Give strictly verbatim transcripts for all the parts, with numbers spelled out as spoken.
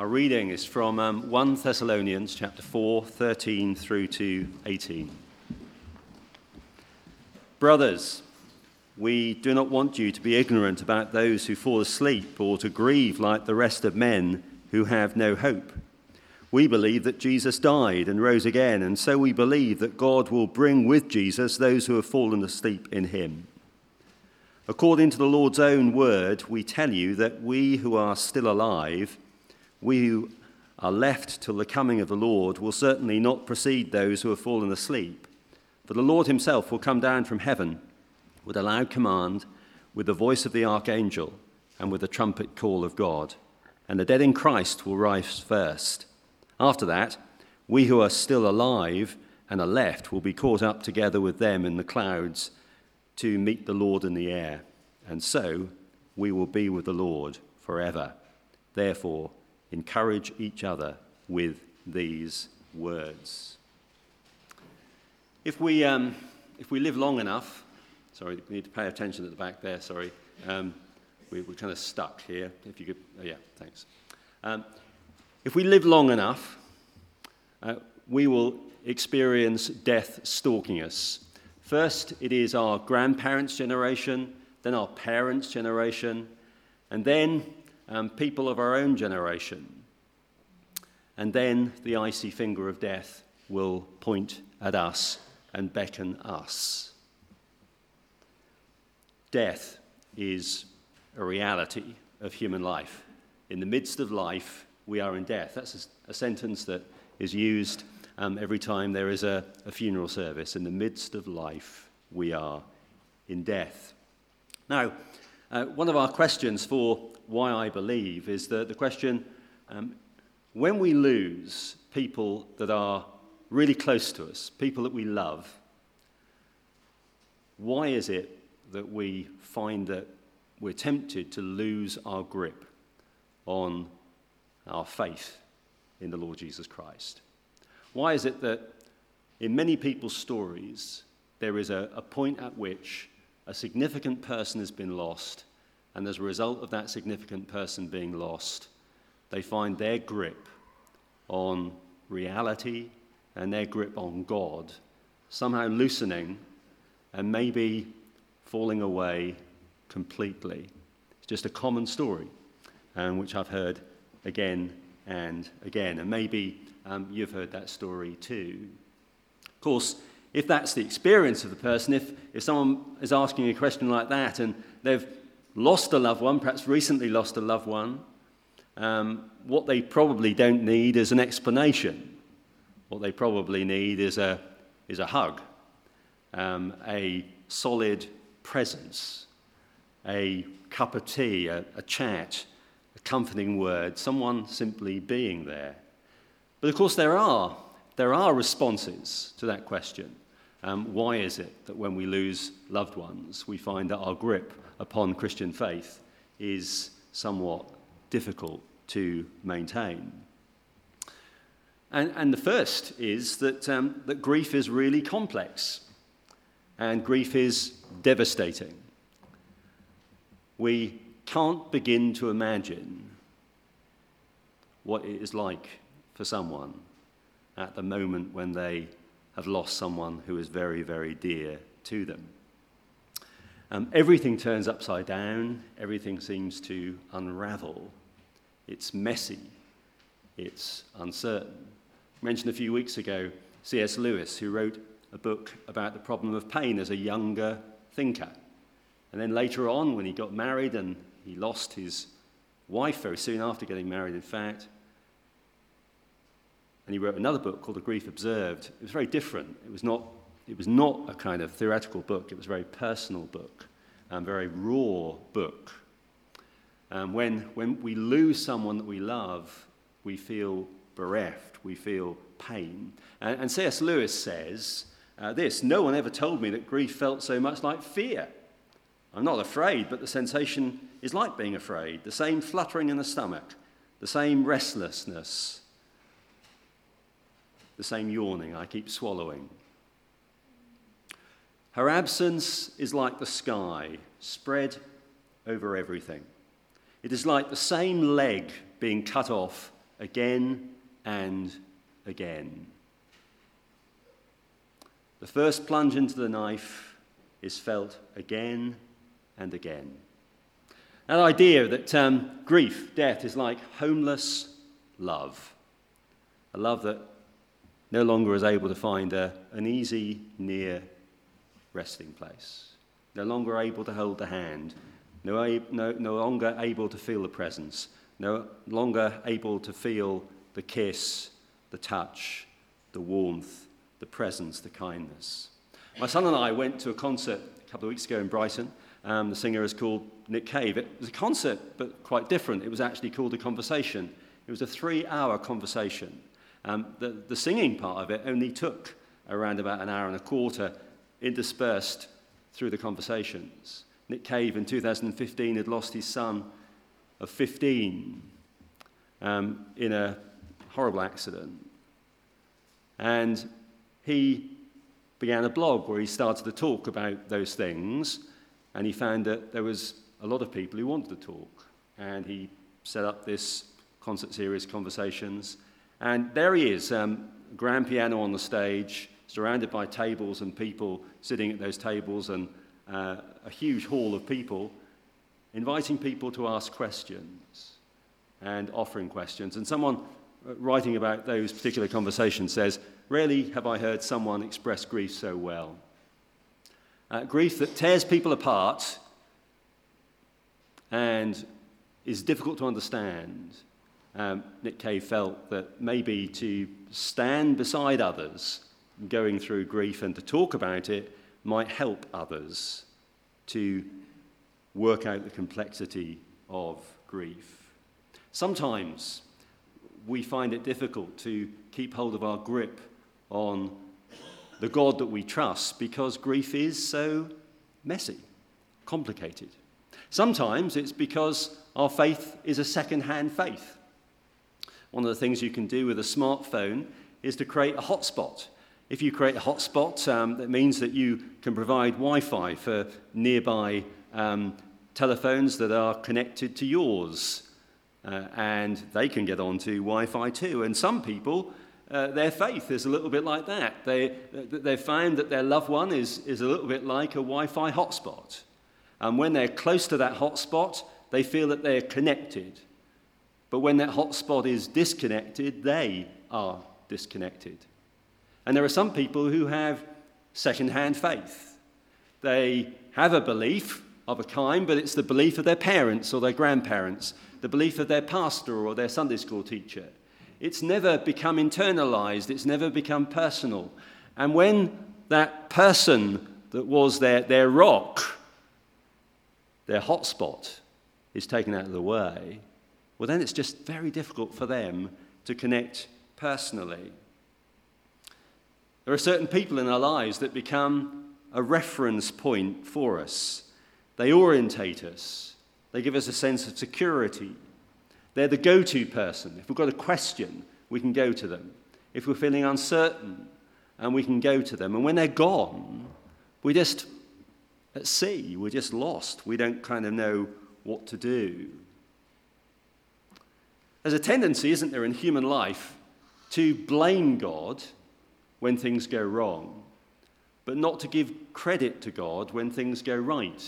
Our reading is from um, First Thessalonians chapter four, thirteen through to eighteen. Brothers, we do not want you to be ignorant about those who fall asleep or to grieve like the rest of men who have no hope. We believe that Jesus died and rose again, and so we believe that God will bring with Jesus those who have fallen asleep in him. According to the Lord's own word, we tell you that we who are still alive, we who are left till the coming of the Lord, will certainly not precede those who have fallen asleep. For the Lord himself will come down from heaven with a loud command, with the voice of the archangel, and with the trumpet call of God. And the dead in Christ will rise first. After that, we who are still alive and are left will be caught up together with them in the clouds to meet the Lord in the air. And so we will be with the Lord forever. Therefore, encourage each other with these words. If we um, if we live long enough, sorry, we need to pay attention at the back there. Sorry, um, we, we're kind of stuck here. If you could, oh yeah, thanks. Um, if we live long enough, uh, we will experience death stalking us. First, it is our grandparents' generation, then our parents' generation, and then Um, people of our own generation. And then the icy finger of death will point at us and beckon us. Death is a reality of human life. In the midst of life, we are in death. That's a, a sentence that is used um, every time there is a, a funeral service. In the midst of life, we are in death. Now, uh, one of our questions for why I believe is the, the question, um, when we lose people that are really close to us, people that we love, why is it that we find that we're tempted to lose our grip on our faith in the Lord Jesus Christ? Why is it that in many people's stories there is a, a point at which a significant person has been lost, and as a result of that significant person being lost, they find their grip on reality and their grip on God somehow loosening and maybe falling away completely? It's just a common story, um, which I've heard again and again. And maybe um, you've heard that story too. Of course, if that's the experience of the person, if, if someone is asking a question like that and they've lost a loved one, perhaps recently lost a loved one, um, what they probably don't need is an explanation. What they probably need is a is a hug, um, a solid presence, a cup of tea, a, a chat, a comforting word, someone simply being there. But of course there are there are responses to that question. Um, why is it that when we lose loved ones, we find that our grip upon Christian faith is somewhat difficult to maintain? And, and the first is that, um, that grief is really complex, and grief is devastating. We can't begin to imagine what it is like for someone at the moment when they have lost someone who is very, very dear to them. Um, everything turns upside down. Everything seems to unravel. It's messy. It's uncertain. I mentioned a few weeks ago C S Lewis, who wrote a book about the problem of pain as a younger thinker. And then later on, when he got married and he lost his wife very soon after getting married, in fact, and he wrote another book called The Grief Observed. It was very different. It was not It was not a kind of theoretical book. It was a very personal book, a very raw book. Um, when, when we lose someone that we love, we feel bereft, we feel pain. And, and C S Lewis says uh, this: "No one ever told me that grief felt so much like fear. I'm not afraid, but the sensation is like being afraid. The same fluttering in the stomach, the same restlessness, the same yawning. I keep swallowing. Her absence is like the sky, spread over everything. It is like the same leg being cut off again and again. The first plunge into the knife is felt again and again. That idea that um, grief, death, is like homeless love, a love that no longer is able to find a, an easy, near resting place, no longer able to hold the hand, no, no, no longer able to feel the presence, no longer able to feel the kiss, the touch, the warmth, the presence, the kindness. My son and I went to a concert a couple of weeks ago in Brighton. Um, the singer is called Nick Cave. It was a concert, but quite different. It was actually called A Conversation. It was a three-hour conversation. Um, the, the singing part of it only took around about an hour and a quarter, interspersed through the conversations. Nick Cave in two thousand fifteen had lost his son of fifteen um, in a horrible accident. And he began a blog where he started to talk about those things, and he found that there was a lot of people who wanted to talk. And he set up this concert series, Conversations. And there he is, um, grand piano on the stage, surrounded by tables and people sitting at those tables, and uh, a huge hall of people, inviting people to ask questions and offering questions. And someone writing about those particular conversations says, "Rarely have I heard someone express grief so well." Uh, grief that tears people apart and is difficult to understand. Um, Nick Cave felt that maybe to stand beside others going through grief and to talk about it might help others to work out the complexity of grief. Sometimes we find it difficult to keep hold of our grip on the God that we trust because grief is so messy, complicated. Sometimes it's because our faith is a second-hand faith. One of the things you can do with a smartphone is to create a hotspot. If you create a hotspot, um, that means that you can provide Wi-Fi for nearby um, telephones that are connected to yours. Uh, and they can get onto Wi-Fi too. And some people, uh, their faith is a little bit like that. They, they've found that their loved one is, is a little bit like a Wi-Fi hotspot. And when they're close to that hotspot, they feel that they're connected. But when that hotspot is disconnected, they are disconnected. And there are some people who have second-hand faith. They have a belief of a kind, but it's the belief of their parents or their grandparents, the belief of their pastor or their Sunday school teacher. It's never become internalized. It's never become personal. And when that person that was their, their rock, their hotspot, is taken out of the way, well, then it's just very difficult for them to connect personally. There are certain people in our lives that become a reference point for us. They orientate us. They give us a sense of security. They're the go-to person. If we've got a question, we can go to them. If we're feeling uncertain, and we can go to them. And when they're gone, we're just at sea. We're just lost. We don't kind of know what to do. There's a tendency, isn't there, in human life to blame God when things go wrong, but not to give credit to God when things go right.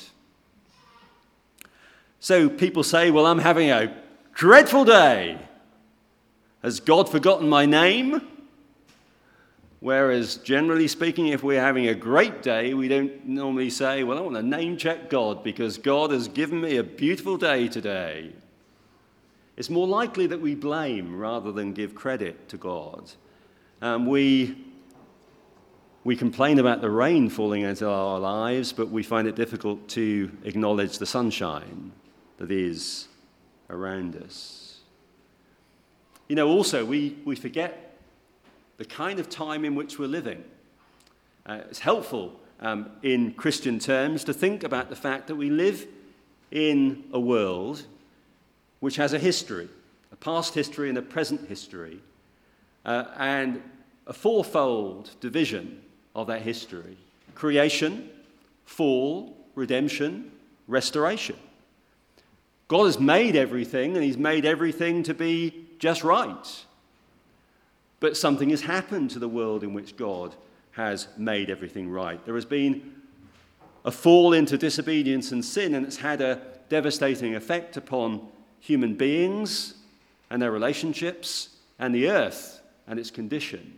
So people say, well, I'm having a dreadful day. Has God forgotten my name? Whereas, generally speaking, if we're having a great day, we don't normally say, well, I want to name check God because God has given me a beautiful day today. It's more likely that we blame rather than give credit to God. Um, we, we complain about the rain falling into our lives, but we find it difficult to acknowledge the sunshine that is around us. You know, also, we, we forget the kind of time in which we're living. Uh, it's helpful um, in Christian terms to think about the fact that we live in a world which has a history, a past history and a present history, uh, and a fourfold division of that history: creation, fall, redemption, restoration. God has made everything, and he's made everything to be just right. But something has happened to the world in which God has made everything right. There has been a fall into disobedience and sin, and it's had a devastating effect upon human beings and their relationships and the earth and its condition.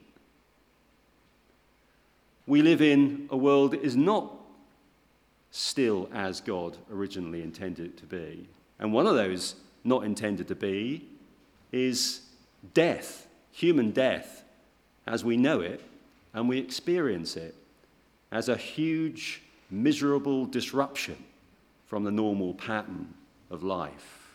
We live in a world that is not still as God originally intended it to be. And one of those not intended to be is death, human death, as we know it and we experience it as a huge, miserable disruption from the normal pattern of life.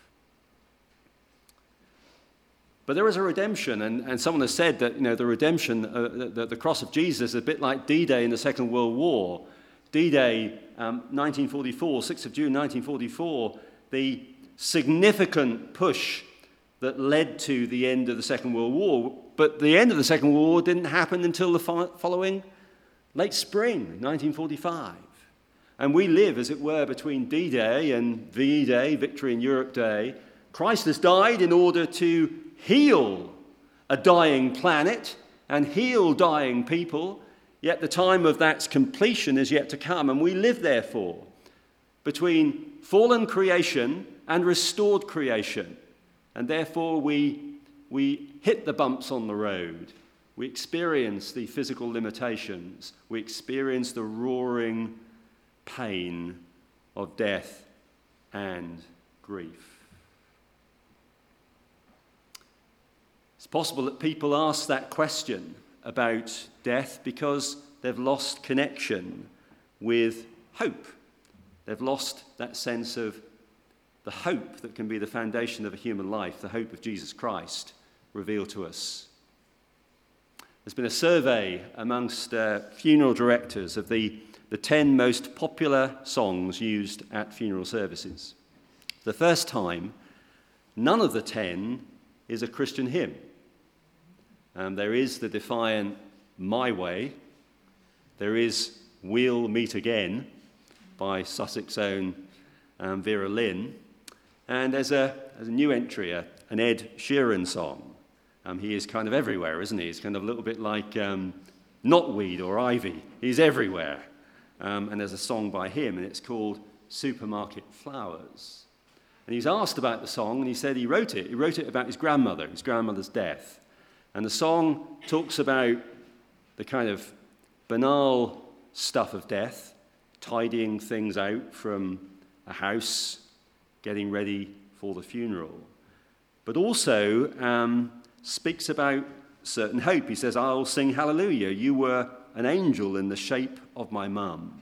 But there is a redemption, and, and someone has said that, you know, the redemption, uh, the, the cross of Jesus is a bit like D-Day in the Second World War. D-Day, um, nineteen forty-four, sixth of June nineteen forty-four, the significant push that led to the end of the Second World War. But the end of the Second World War didn't happen until the fo- following late spring, nineteen forty-five. And we live, as it were, between D-Day and V Day, Victory in Europe Day. Christ has died in order to heal a dying planet and heal dying people, yet the time of that completion is yet to come. And we live, therefore, between fallen creation and restored creation. And therefore we, we hit the bumps on the road. We experience the physical limitations. We experience the roaring pain of death and grief. It's possible that people ask that question about death because they've lost connection with hope. They've lost that sense of the hope that can be the foundation of a human life, the hope of Jesus Christ revealed to us. There's been a survey amongst uh, funeral directors of the, the ten most popular songs used at funeral services. For the first time, none of the ten is a Christian hymn. Um, there is the defiant My Way. There is We'll Meet Again by Sussex own um, Vera Lynn. And there's a, there's a new entry, a, an Ed Sheeran song. Um, he is kind of everywhere, isn't he? He's kind of a little bit like um, Knotweed or Ivy. He's everywhere. Um, and there's a song by him, and it's called Supermarket Flowers. And he's asked about the song, and he said he wrote it. He wrote it about his grandmother, his grandmother's death. And the song talks about the kind of banal stuff of death, tidying things out from a house, getting ready for the funeral. But also um, speaks about certain hope. He says, I'll sing hallelujah. You were an angel in the shape of my mum.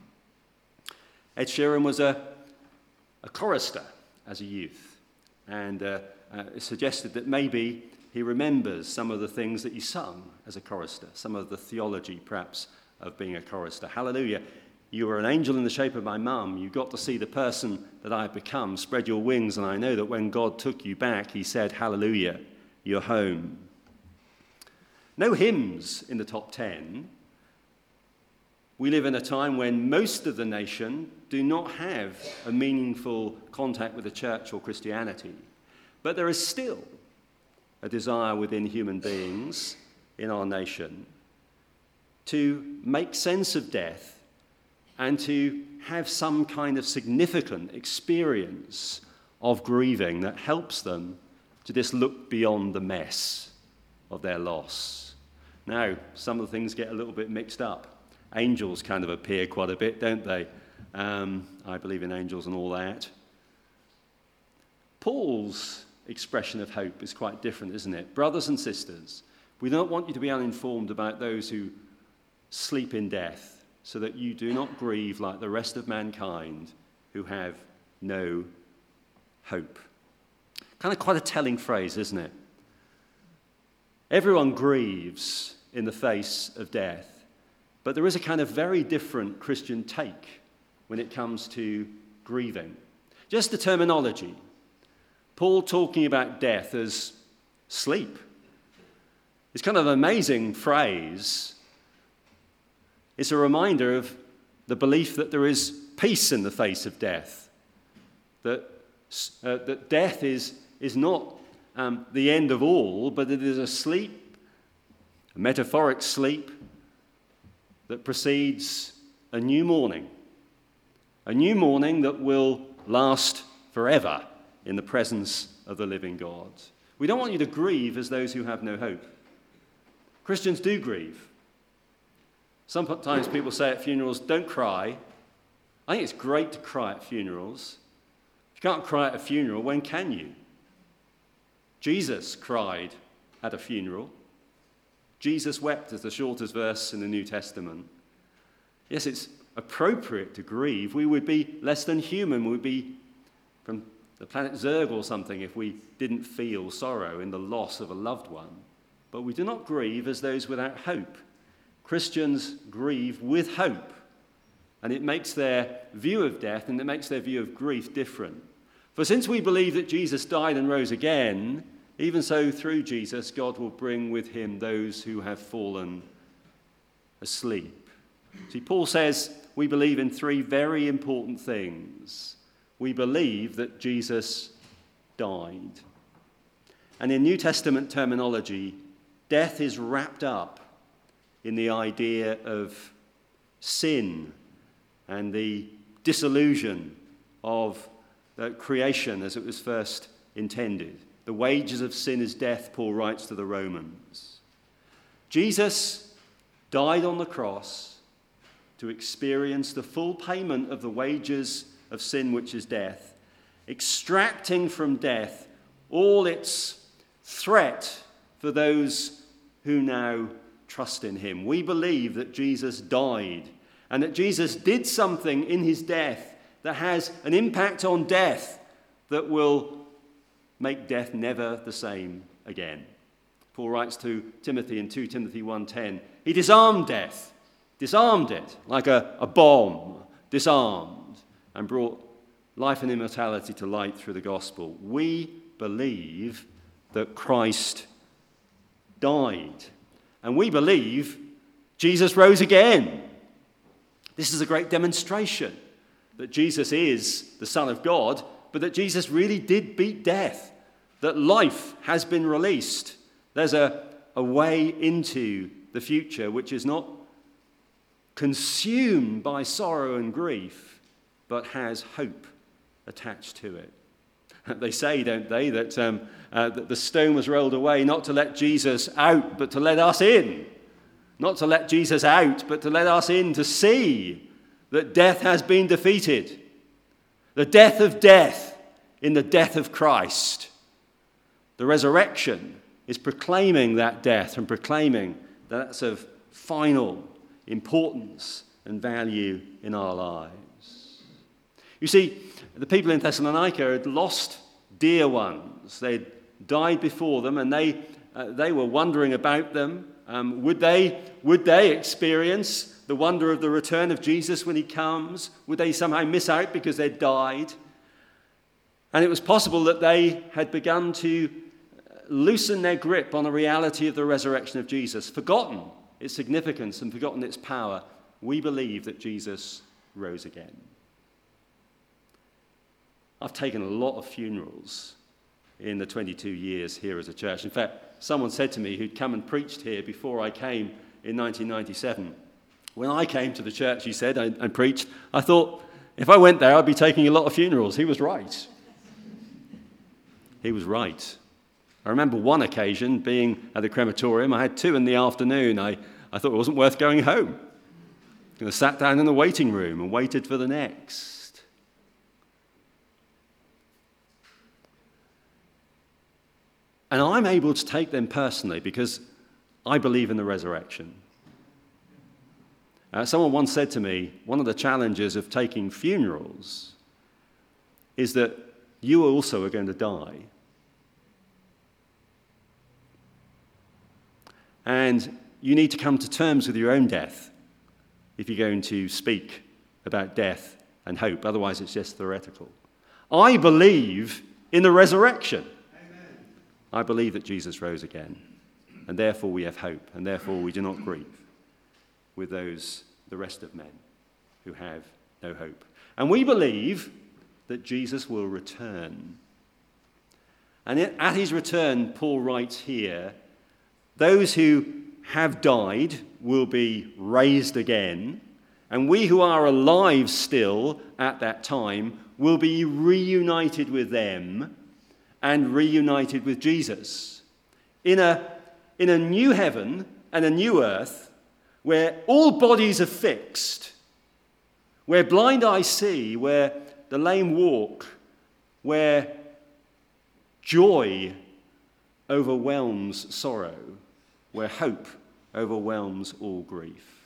Ed Sheeran was a, a chorister as a youth. And uh, uh, it suggested that maybe he remembers some of the things that he sung as a chorister, some of the theology, perhaps, of being a chorister. Hallelujah. You were an angel in the shape of my mum. You got to see the person that I have become. Spread your wings, and I know that when God took you back, he said, hallelujah, you're home. No hymns in the top ten. We live in a time when most of the nation do not have a meaningful contact with the church or Christianity. But there is still a desire within human beings in our nation to make sense of death and to have some kind of significant experience of grieving that helps them to just look beyond the mess of their loss. Now, some of the things get a little bit mixed up. Angels kind of appear quite a bit, don't they? Um, I believe in angels and all that. Paul's expression of hope is quite different, isn't it? Brothers and sisters, we don't want you to be uninformed about those who sleep in death, so that you do not grieve like the rest of mankind who have no hope. Kind of quite a telling phrase, isn't it? Everyone grieves in the face of death, but there is a kind of very different Christian take when it comes to grieving. Just the terminology. Paul talking about death as sleep. It's kind of an amazing phrase. It's a reminder of the belief that there is peace in the face of death, that, uh, that death is, is not um, the end of all, but it is a sleep, a metaphoric sleep that precedes a new morning, a new morning that will last forever in the presence of the living God. We don't want you to grieve as those who have no hope. Christians do grieve. Sometimes people say at funerals, don't cry. I think it's great to cry at funerals. If you can't cry at a funeral, when can you? Jesus cried at a funeral. Jesus wept is the shortest verse in the New Testament. Yes, it's appropriate to grieve. We would be less than human. We would be from the planet Zerg or something if we didn't feel sorrow in the loss of a loved one. But we do not grieve as those without hope. Christians grieve with hope. And it makes their view of death and it makes their view of grief different. For since we believe that Jesus died and rose again, even so through Jesus, God will bring with him those who have fallen asleep. See, Paul says we believe in three very important things. We believe that Jesus died. And in New Testament terminology, death is wrapped up in the idea of sin and the dissolution of the creation as it was first intended. The wages of sin is death, Paul writes to the Romans. Jesus died on the cross to experience the full payment of the wages of sin, which is death, extracting from death all its threat for those who now trust in him. We believe that Jesus died and that Jesus did something in his death that has an impact on death that will make death never the same again. Paul writes to Timothy in Second Timothy one ten, he disarmed death, disarmed it like a, a bomb, disarmed, and brought life and immortality to light through the gospel. We believe that Christ died, and we believe Jesus rose again. This is a great demonstration that Jesus is the Son of God, but that Jesus really did beat death, that life has been released. There's a, a way into the future which is not consumed by sorrow and grief, but has hope attached to it. They say, don't they, that, um, uh, that the stone was rolled away not to let Jesus out, but to let us in. Not to let Jesus out, but to let us in to see that death has been defeated. The death of death in the death of Christ. The resurrection is proclaiming that death and proclaiming that that's of final importance and value in our lives. You see, the people in Thessalonica had lost dear ones. They'd died before them, and they uh, they were wondering about them. Um, would they would they experience the wonder of the return of Jesus when he comes? Would they somehow miss out because they'd died? And it was possible that they had begun to loosen their grip on the reality of the resurrection of Jesus, forgotten its significance and forgotten its power. We believe that Jesus rose again. I've taken a lot of funerals in the twenty-two years here as a church. In fact, someone said to me who'd come and preached here before I came in nineteen ninety-seven, when I came to the church, he said, and, and preached, I thought, if I went there, I'd be taking a lot of funerals. He was right. He was right. I remember one occasion being at a crematorium. I had two in the afternoon. I, I thought it wasn't worth going home. I sat down in the waiting room and waited for the next. And I'm able to take them personally because I believe in the resurrection. Uh, someone once said to me, one of the challenges of taking funerals is that you also are going to die. And you need to come to terms with your own death if you're going to speak about death and hope. Otherwise, it's just theoretical. I believe in the resurrection. Amen. I believe that Jesus rose again. And therefore we have hope. And therefore we do not grieve with those, the rest of men, who have no hope. And we believe that Jesus will return. And at his return, Paul writes here, those who have died will be raised again, and we who are alive still at that time will be reunited with them and reunited with Jesus in a, in a new heaven and a new earth where all bodies are fixed, where blind eyes see, where the lame walk, where joy overwhelms sorrow, where hope overwhelms all grief.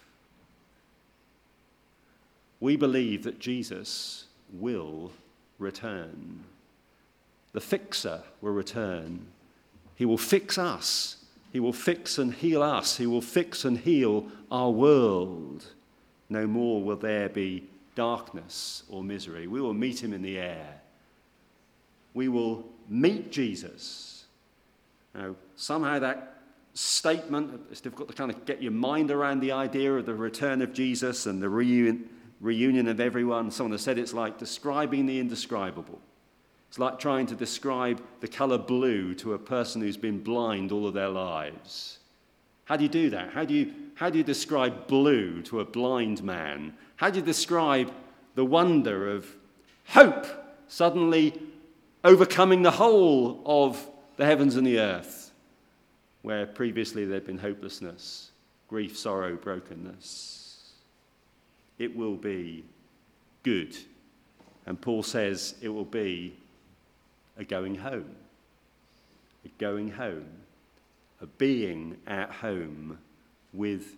We believe that Jesus will return. The fixer will return. He will fix us. He will fix and heal us. He will fix and heal our world. No more will there be darkness or misery. We will meet him in the air. We will meet Jesus. Now, somehow that statement, it's difficult to kind of get your mind around the idea of the return of Jesus and the reunion, reunion of everyone. Someone has said it's like describing the indescribable. It's like trying to describe the colour blue to a person who's been blind all of their lives. How do you do that? How do you, how do you describe blue to a blind man? How do you describe the wonder of hope suddenly overcoming the whole of the heavens and the earth, where previously there'd been hopelessness, grief, sorrow, brokenness? It will be good. And Paul says it will be a going home, a going home, a being at home with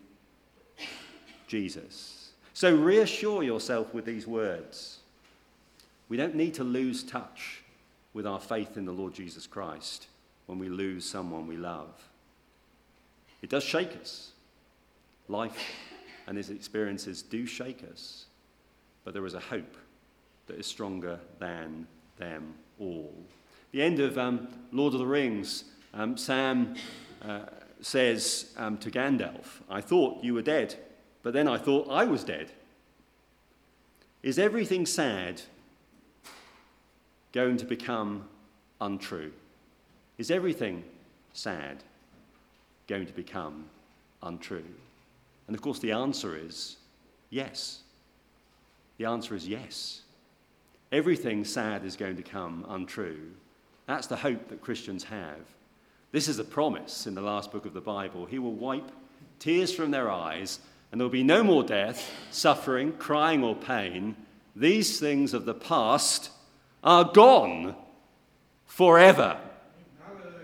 Jesus. So reassure yourself with these words. We don't need to lose touch with our faith in the Lord Jesus Christ when we lose someone we love. It does shake us. Life and its experiences do shake us, but there is a hope that is stronger than them all. The end of um, Lord of the Rings, um, Sam uh, says um, to Gandalf, I thought you were dead, but then I thought I was dead. Is everything sad going to become untrue? Is everything sad going to become untrue? And of course the answer is yes. The answer is yes. Everything sad is going to come untrue. That's the hope that Christians have. This is a promise in the last book of the Bible. He will wipe tears from their eyes, and there will be no more death, suffering, crying, or pain. These things of the past are gone forever. Hallelujah.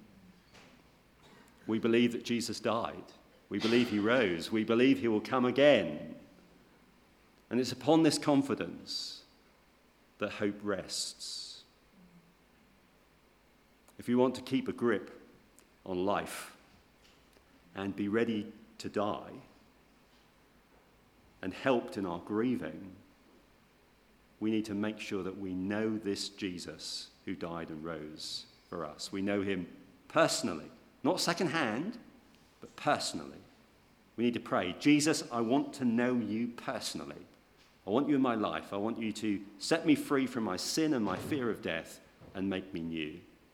We believe that Jesus died. We believe he rose. We believe he will come again. And it's upon this confidence that hope rests. If you want to keep a grip on life and be ready to die and helped in our grieving, we need to make sure that we know this Jesus who died and rose for us. We know him personally, not secondhand, but personally. We need to pray, Jesus, I want to know you personally. I want you in my life. I want you to set me free from my sin and my fear of death and make me new.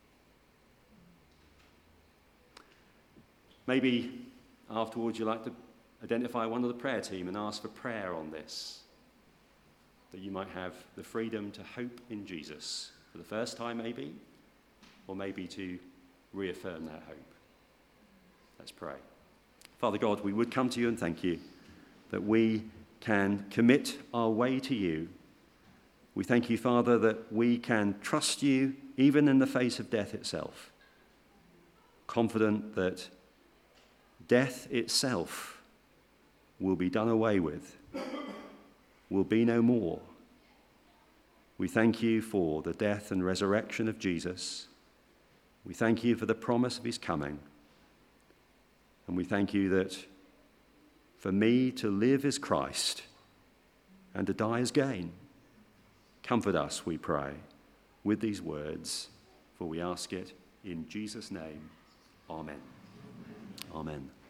Maybe afterwards you'd like to identify one of the prayer team and ask for prayer on this, that you might have the freedom to hope in Jesus for the first time maybe, or maybe to reaffirm that hope. Let's pray. Father God, we would come to you and thank you that we can commit our way to you. We thank you, Father, that we can trust you even in the face of death itself, confident that death itself will be done away with, will be no more. We thank you for the death and resurrection of Jesus. We thank you for the promise of his coming. And we thank you that for me to live is Christ and to die is gain. Comfort us, we pray, with these words, for we ask it in Jesus' name. Amen. Amen.